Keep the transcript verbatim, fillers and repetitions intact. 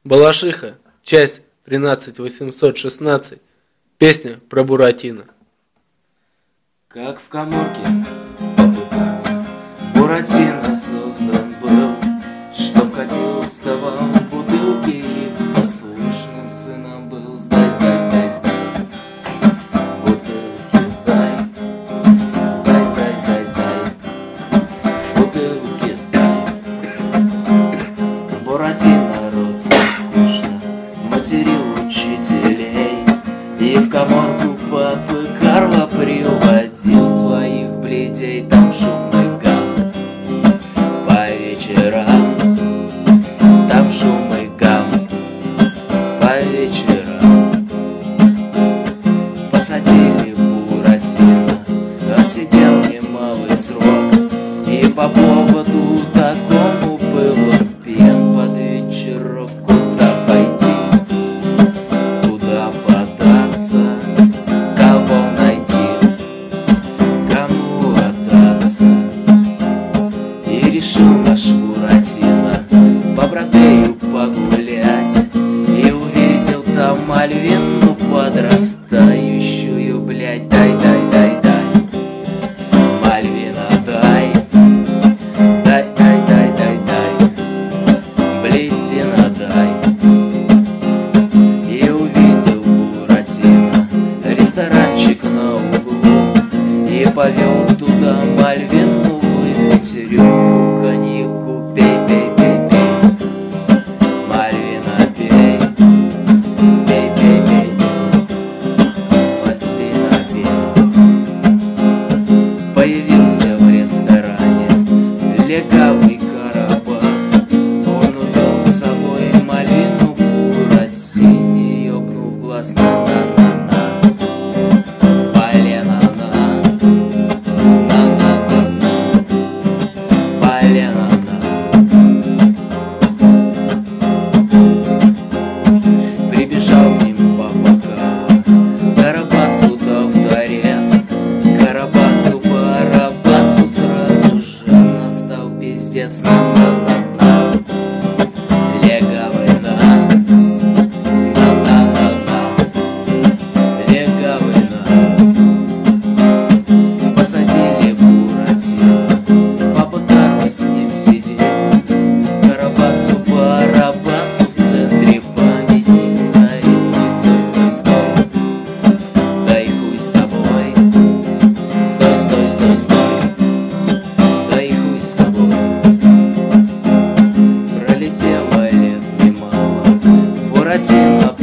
Балашиха, часть тринадцать восемьсот шестнадцать, песня про Буратино. Как в каморке по быкам Буратино создан был, чтоб ходил, вставал в бутылке и послушным сыном был. Сдай, сдай, сдай, сдай, бутылки сдай, сдай, сдай, сдай, сдай, бутылки сдай. Буратино рос скучно, материл учителей и в каморку папы Карла приводил своих бледей. Там шумный гам по вечерам, там шумный гам по вечерам. Посадили Буратино, отсидел немалый срок, и по поводу такому был он пьян под вечерок. Куда пойти, куда податься, кого найти, кому отдаться? И решил наш Буратино по Бродвею погулять, и увидел там Мальвину подрастающую, блядь. Дай, дай, дай, дай, Мальвина, дай, дай, дай, дай, дай, дай, Блитина, дай. И увидел Буратино ресторанчик на углу и повел туда Мальвину выпить рюмку коньяку. Пей, пей, пей, пей, Мальвина, пей, пей, пей, пей, Мальвина, пей. Появился в ресторане легавый Карабас. Он увел с собой Мальвину, Буратине ёкнув глаз. На-на-на-на, Полена-на, на-на-на-на, Полена-на. Прибежал к ним папа Карла, Карабасу дал в торец. Карабасу, Барабасу сразу же настал пиздец. На-на-на-на, легавый, на, на-на-на-на, легавый, на. Посадили Буратино, папа Карла с ним сидит. Карабасу, Барабасу в центре памятник стоит. Стой, стой, стой, стой, дай хуй с тобой. Стой, стой, стой, стой, дай хуй с тобой. Пролетело лет немало, Буратино